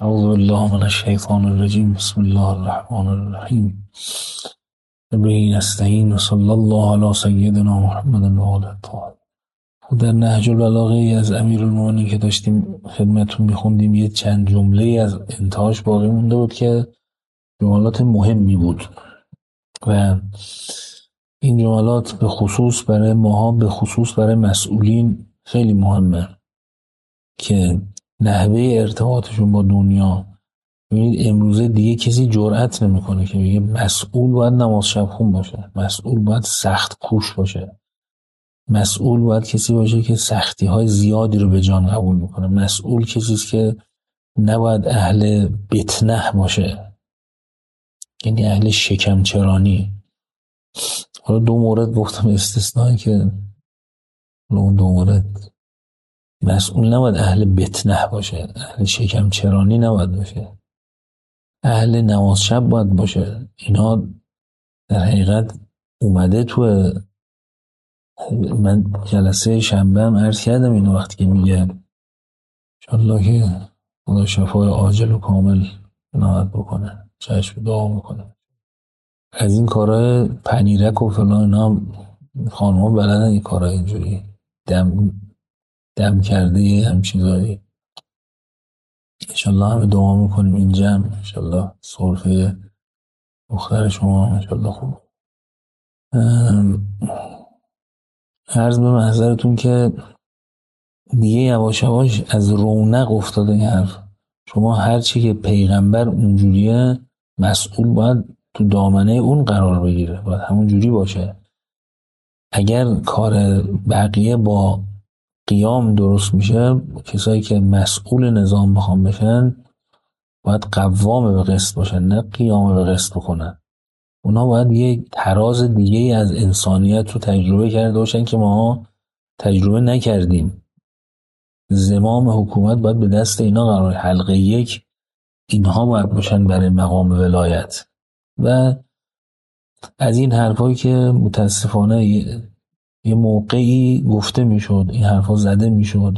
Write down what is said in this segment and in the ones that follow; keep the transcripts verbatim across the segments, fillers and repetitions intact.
أعوذ بالله من الشيطان الرجيم. بسم الله الرحمن الرحیم. به نستعین و صلی الله علی سیدنا محمد و آله الطاهرین. در نهج البلاغه از امیرالمومنین که داشتیم خدمتتون میخوندیم، یه چند جمله از انتهاش باقی مونده بود که جملات مهمی بود و این جملات به خصوص برای ماها، به خصوص برای مسئولین خیلی مهمه که نحوه ارتباطشون با دنیا. ببینید امروزه دیگه کسی جرئت نمیکنه که بگه مسئول باید نماز شب خون باشه، مسئول باید سخت کوش باشه، مسئول باید کسی باشه که سختی های زیادی رو به جان قبول میکنه، مسئول کسی است که نباید اهل بتنه باشه، یعنی اهل شکمچرانی. حالا دو مورد گفتم استثنایی که اون دو مورد مسئول نباید اهل بتنه باشه، اهل شکمچرانی نباید باشه، اهل نماز شب باید باشه. اینا در حقیقت اومده تو، من جلسه شنبه هم عرض کردم اینو، وقتی که میگه انشالله که خدا شفای عاجل و کامل عنایت بکنه، چشم دعا میکنه. از این کارهای پنیرک و فلان اینا خانوما بلدن، این کارهای اینجوری دم دم کرده یه هم چیزایی. انشالله همه دعا میکنیم این جمع، انشالله صرفه دختر شما انشالله خوب. عرض به محضرتون که دیگه یواش یواش از رونق افتاده این حرف. شما هرچی که پیغمبر اونجوریه، مسئول باید تو دامنه اون قرار بگیره، باید همون جوری باشه. اگر کار بقیه با قیام درست میشه، کسایی که مسئول نظام بخوام بشن باید قوام به قسط باشن، نه قیام به قسط بکنن. اونا باید یه تراز دیگه از انسانیت رو تجربه کرده باشن که ما تجربه نکردیم. زمام حکومت باید به دست اینا قرار، حلقه یک اینها باید باشن برای مقام ولایت. و از این حرفایی که متاسفانه یه, یه موقعی گفته میشد، این حرفا زده میشد،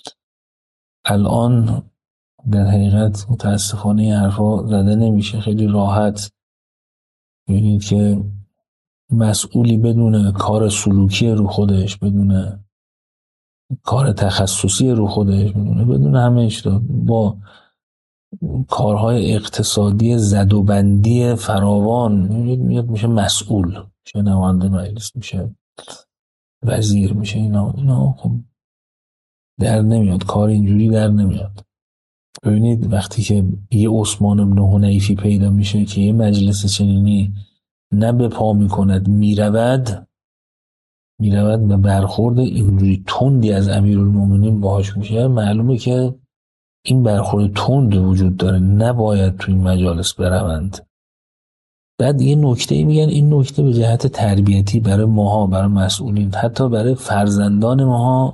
الان در حقیقت متاسفانه این حرفا زده نمیشه. خیلی راحت ببینید که مسئولی بدون کار سلوکی رو خودش، بدون کار تخصصی رو خودش، بدون بدون همه اشتباه، با کارهای اقتصادی زدوبندی فراوان میاد میشه مسئول، میشه نماینده مجلس، میشه وزیر، میشه اینا. اینا خب در نمیاد، کار اینجوری در نمیاد. ببینید وقتی که یه عثمان بن حنیفی پیدا میشه که یه مجلس چنینی نه به پا میکند، میرود میرود و برخورد اینجوری تندی از امیرالمومنین باهاش میشه، معلومه که این برخورد تند وجود داره، نباید تو این مجالس بروند. بعد یه نکته میگن، این نکته به جهت تربیتی برای ماها، برای مسئولین، حتی برای فرزندان ماها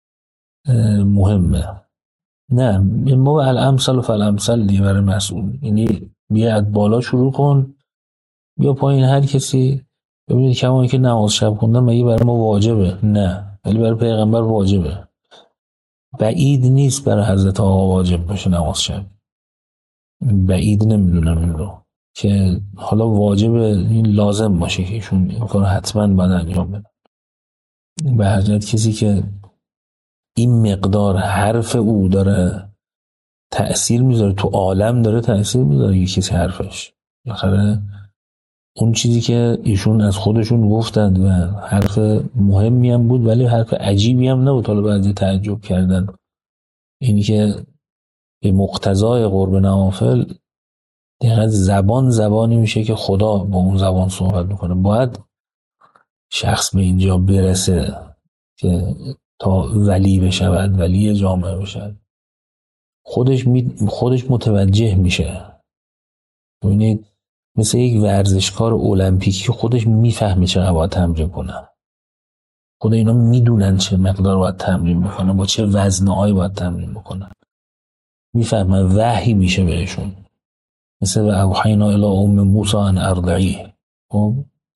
مهمه. نه ما الامثل و فالامثل دیگه برای مسئول، یعنی بیا از بالا شروع کن بیا پایین. هر کسی ببینید کمایی که نماز شب خوندن مگه برای ما واجبه؟ نه، ولی برای پیغمبر واجبه. بعید نیست برای حضرت آقا واجب باشه نماز شب، بعید نمیدونم این رو که حالا واجب این لازم باشه که ایشون این کار حتما باید انجام بدن. به هر جهت کسی که این مقدار حرف او داره تأثیر میذاره تو عالم، داره تأثیر میذاره یه کسی حرفش، بالاخره اون چیزی که ایشون از خودشون گفتند و حرف مهمی هم بود ولی حرف عجیبی هم نبود. حالا بعضی تعجب کردن، اینی که به مقتضای قرب نوافل دقیقا زبان زبانی میشه که خدا با اون زبان صحبت میکنه. باید شخص به اینجا برسه که تا ولی بشود، ولی جامعه بشود، خودش می خودش متوجه میشه. ببینید مثل یک ورزشکار المپیکی خودش میفهمه چقدر باید تمرین کنه، خود اینا میدونن چه مقدار باید تمرین بکنه، با چه وزنه‌ای باید تمرین بکنه، میفهمن، وحی میشه بهشون. مثل و اوحینا الی ام موسی ان ارضعیه. خب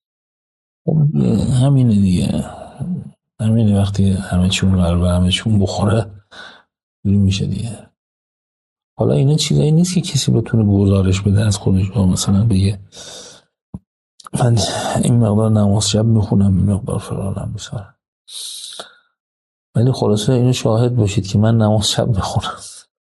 همینه دیگه، همینه. وقتی همه چون قرار همه چون بخوره میشه دیگه. حالا اینا چیزایی نیست که کسی بتونه گزارش بده از خودش، با مثلا بگه من این مقدار نماز شب میخونم، این مقدار فلانم میسارم. ولی خلاصه اینو شاهد باشید که من نماز شب میخونم.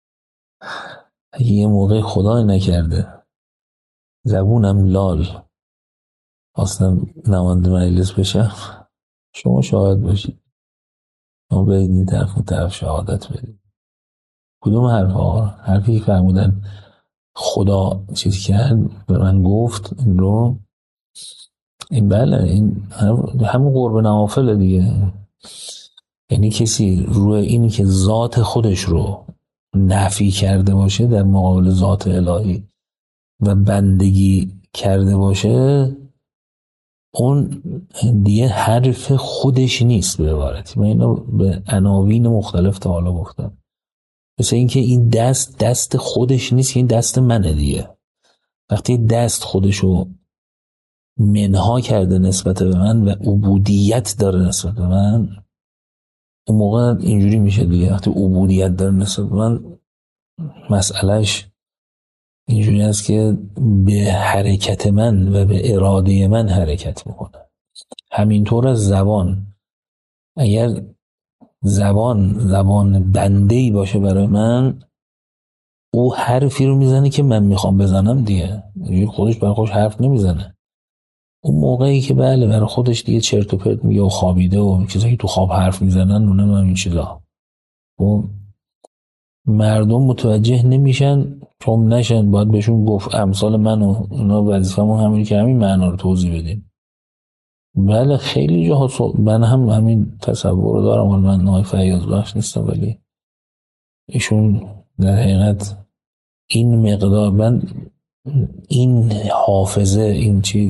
اگه یه موقع خدای نکرده زبونم لال اصلا نماینده مجلس بشم، شما شاهد باشید. ما برید این طرف و طرف شهادت بدید. کدوم حرف ها؟ حرفی که فرمودن خدا چیز کرد به من گفت این رو، این بله این همون قرب نوافل دیگه. یعنی کسی روی اینی که ذات خودش رو نفی کرده باشه در مقابل ذات الهی و بندگی کرده باشه، اون دیگه حرف خودش نیست. به عبارتی من اینو به عناوین مختلف تا حالا گفتم، مثل اینکه این دست دست خودش نیست، این دست منه دیگه. وقتی دست خودشو منها کرده نسبت به من و عبودیت داره نسبت به من، اون موقع اینجوری میشه دیگه. وقتی عبودیت داره نسبت به من، مسئلهش اینجوری است که به حرکت من و به اراده من حرکت میکنه. همینطور از زبان، اگر زبان زبان بنده‌ای باشه برای من، او حرفی رو میزنه که من میخوام بزنم دیگه. خودش برای خودش حرف نمیزنه. اون موقعی که بله برای خودش دیگه چرت و پرت میگه و خوابیده و چیزایی که تو خواب حرف میزنن، اونم همین چیزا و مردم متوجه نمیشن، چون نشن باید بهشون گفت امثال من و اونا وظیفمون همین که همین معنا رو توضیح بدیم. بله خیلی جاها صحب... من هم همین تصور رو دارم، ولی من نای فیاض بخش نیستم، ولی ایشون در حقیقت این مقدار، من این حافظه این چیز،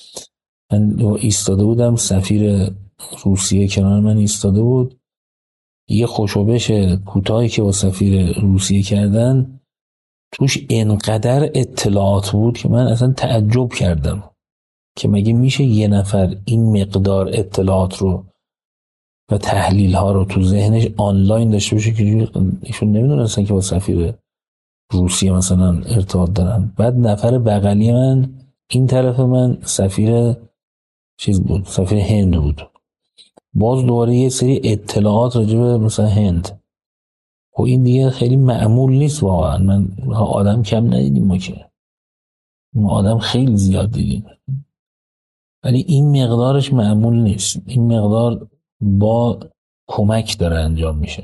من ایستاده بودم سفیر روسیه کنار من ایستاده بود، یه خوشوبش کوتاهی که با سفیر روسیه کردن توش انقدر اطلاعات بود که من اصلا تعجب کردم که مگه میشه یه نفر این مقدار اطلاعات رو و تحلیل ها رو تو ذهنش آنلاین داشته باشه که ایشون نمیدونستن که با سفیر روسیه مثلا ارتباط دارن. بعد نفر بغلی من این طرف من سفیر چیز بود، سفیر هند بود، باز دوباره یه سری اطلاعات راجع به مثلا هند. و این دیگه خیلی معمول نیست واقعا. من آدم کم ندیدیم ما که، ما آدم خیلی زیاد دیدیم، ولی این مقدارش معمول نیست. این مقدار با کمک داره انجام میشه،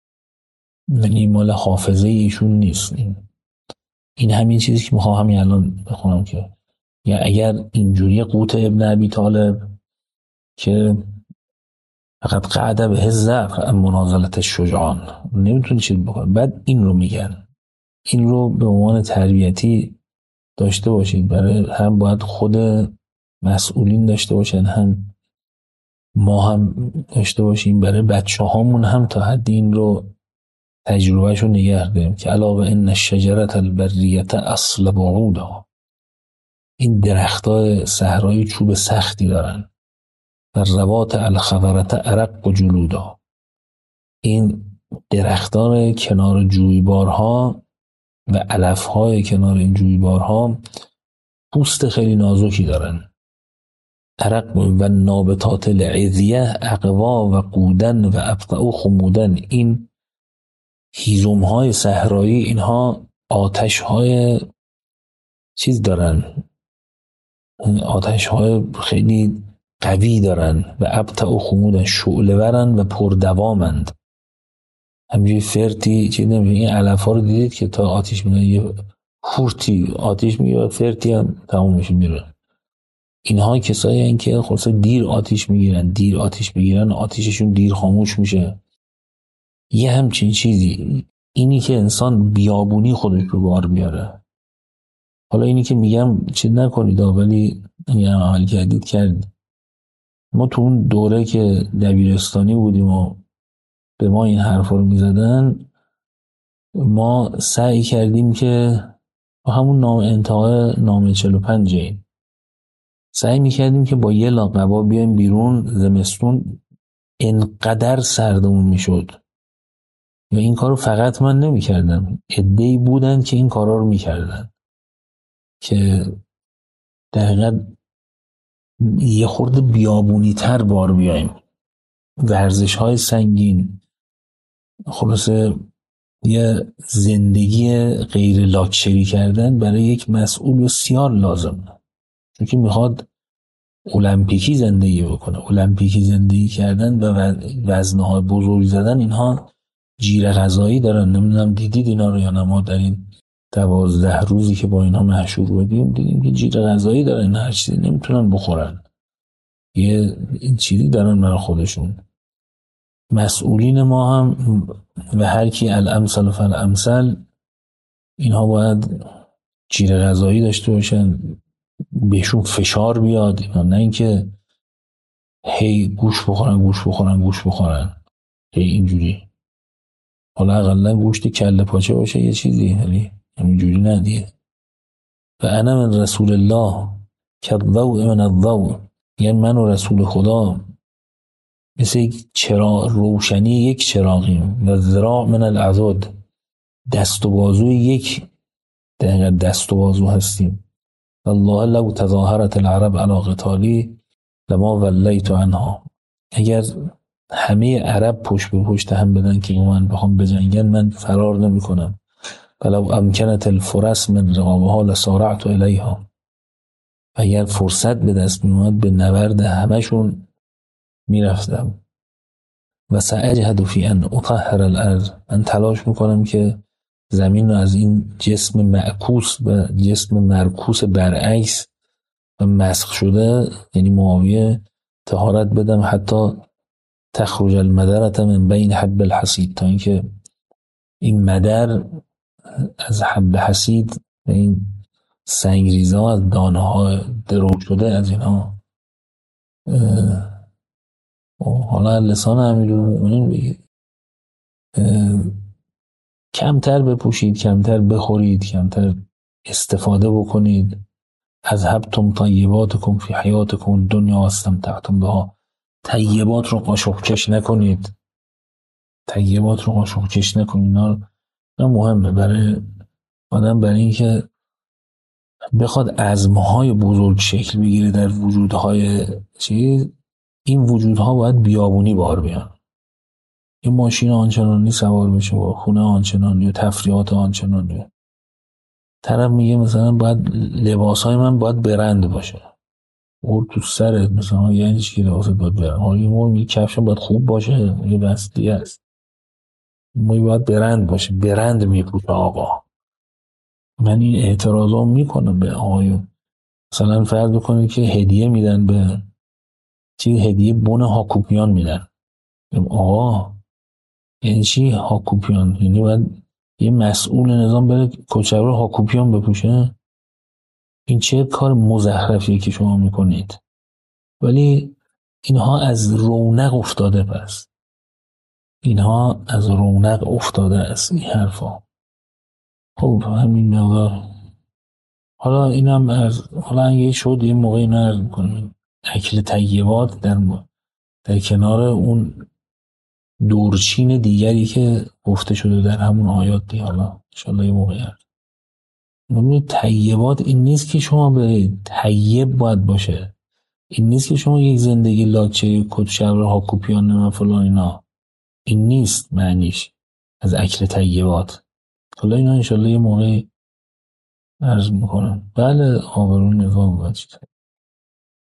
یعنی مال حافظه ایشون نیست. این این همین چیزی که میخوام همین الان بخونم که یا اگر اینجوری قوت ابن ابی طالب که فقط قعده به ضعف منازلت شجعان نمیتونه چیز بکنه، بعد این رو میگن. این رو به عنوان تربیتی داشته باشید، برای هم باید خود مسئولین داشته باشن، هم ما هم داشته باشیم، برای بچه هامون هم تا حد این رو تجربهشو نگه داریم که علاوه ان الشجرة البریة اصل بعودا، این درختای صحرایی چوب سختی دارن، و روات الخضرة ارق و جلودا، این درختان کنار جویبارها و علفهای کنار این جویبارها پوست خیلی نازکی دارن. عرق و نابتات العذیه اقوا و قودن و ابطع خمودن، این هیزم های صحرایی اینها آتش های چیز دارن، آتش های خیلی قوی دارن و ابطع خمودن، شعله ورن و پردوامند. همینجوری فرتی چیز نمیشه. این علف ها رو دیدید که تا آتیش میدن یه خورتی آتیش میگه و فرتی هم تموم میشه میره. اینها کسایی هستند که خلاصه دیر آتیش میگیرن، دیر آتیش بگیرن آتیششون دیر خاموش میشه. یه همچین چیزی اینی که انسان بیابونی خودش رو بار بیاره. حالا اینی که میگم چیز نکنید، ولی این هم عمل کردید کردید. ما تو اون دوره که دبیرستانی بودیم و به ما این حرفا رو میزدن، ما سعی کردیم که همون نام انتهای نام چهل و پنج این سعی میکردیم که با یه لاقبا بیایم بیرون. زمستون انقدر سردمون میشد و این کارو فقط من نمی کردم، عده‌ای بودن که این کارا رو می کردن که دقیقا یه خورده بیابونی تر بار بیایم، ورزش های سنگین، خلاصه یه زندگی غیر لاکچری کردن برای یک مسئول بسیار لازمه، چون که میخواد المپیکی زندگی بکنه. المپیکی زندگی کردن و وزنه‌های بزرگ زدن، اینها جیر غذایی دارن. نمیدونم دیدید اینا رو یا نه. ما در این دوازده روزی که با اینها محشور بودیم دیدیم که جیر غذایی دارن، هر چیزی نمیتونن بخورن، یه این چیزی دارن برای خودشون. مسئولین ما هم و هر کی الامثل فالامثل، اینها باید جیر غذایی داشته باشن، بهشون فشار بیاد، اینا نه اینکه هی گوش بخورن گوش بخورن گوش بخورن هی اینجوری. حالا اقلا گوشت کله پاچه باشه یه چیزی، ولی همینجوری ندیه. و انا من رسول الله که الضوء من الضوء، یعنی من و رسول خدا مثل یک چراغ، روشنی یک چراغیم. و ذراع من العضد، دست و بازوی یک دقیقه دست و بازو هستیم. الله لو تظاهرت العرب علی قتالی لما ولیت عنها، اگر همه عرب پشت به پشت هم بدن که من بخوام بجنگن، من فرار نمی کنم. ولو امکنت الفرس من رقابها لسارعت الیها، اگر فرصت به دست می اومد به نبرد همشون میرفتم. و سأجهد فی ان اطهر الارض، من تلاش میکنم که زمین رو از این جسم معکوس به جسم مرکوس برعکس و مسخ شده، یعنی معاویه، طهارت بدم. حتی تخرج المدرة من بین حب الحسید، تا اینکه این مدر از حب حسید و این سنگریزا، از دانه ها درو شده، از اینها حالا لسان امیرالمومنین بگید کمتر بپوشید، کمتر بخورید، کمتر استفاده بکنید. از هبتم طیباتکم فی حیاتکم دنیا استمتعتم بها، طیبات رو قاشق کش نکنید، طیبات رو قاشق کش نکنید. اینا مهمه برای آدم، برای اینکه بخواد عزمهای بزرگ شکل بگیره در وجودهای چیز، این وجودها باید بیابونی بار بیان. یه ماشین آنچنانی سوار بشه و خونه آنچنانی و تفریحات آنچنانی، طرف میگه مثلا باید لباسهای من باید برند باشه، اور تو سرت مثلا یعنی چی لباست باید برند؟ حالا یه مور میگه کفشم باید خوب باشه، یه بستی است، ما باید برند باشه، برند میپوشه آقا. من این اعتراضا میکنم به آقایون. مثلا فرض بکنید که هدیه میدن به چی، هدیه بن هاکوپیان میدن. آقا یعنی چی هاکوپیان؟ یعنی باید یه مسئول نظام بره کچلوار هاکوپیان بپوشه؟ این چه کار مزخرفیه که شما میکنید؟ ولی اینها از رونق افتاده، پس اینها از رونق افتاده است این حرفا. خب همین مقدار. حالا اینم از حالا اگه شد یه موقعی نرز میکنیم اکل طیبات در م... در کنار اون دورچین دیگری که گفته شده در همون آیات دی. حالا انشالله یه موقعی هست. نمیدونی طیبات این نیست که شما به طیب باید باشه، این نیست که شما یک زندگی لاکچری کت شلوار هاکوپیان نمه فلان اینا، این نیست معنیش از اکل طیبات. حالا اینا انشالله یه موقعی عرض میکنم. بله آبرون نظام باید